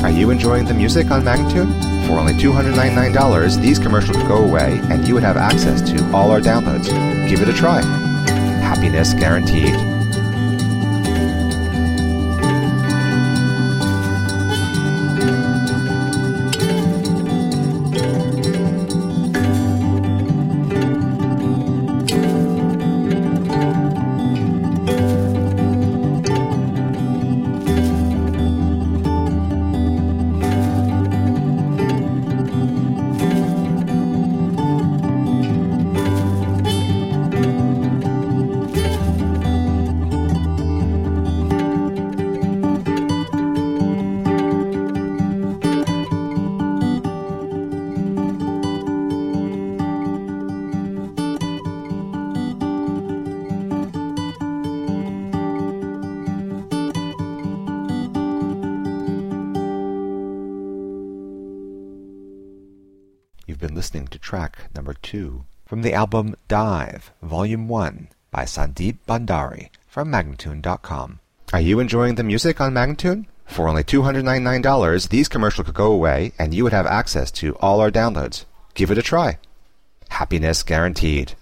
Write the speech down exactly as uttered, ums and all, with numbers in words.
Are you enjoying the music on Magnatune? For only two hundred ninety-nine dollars, these commercials would go away and you would have access to all our downloads. Give it a try. Happiness guaranteed. You've been listening to track number two from the album Dive, Volume one by Sandeep Bhandari from Magnatune dot com. Are you enjoying the music on Magnatune? For only two hundred ninety-nine dollars, these commercials could go away and you would have access to all our downloads. Give it a try. Happiness guaranteed.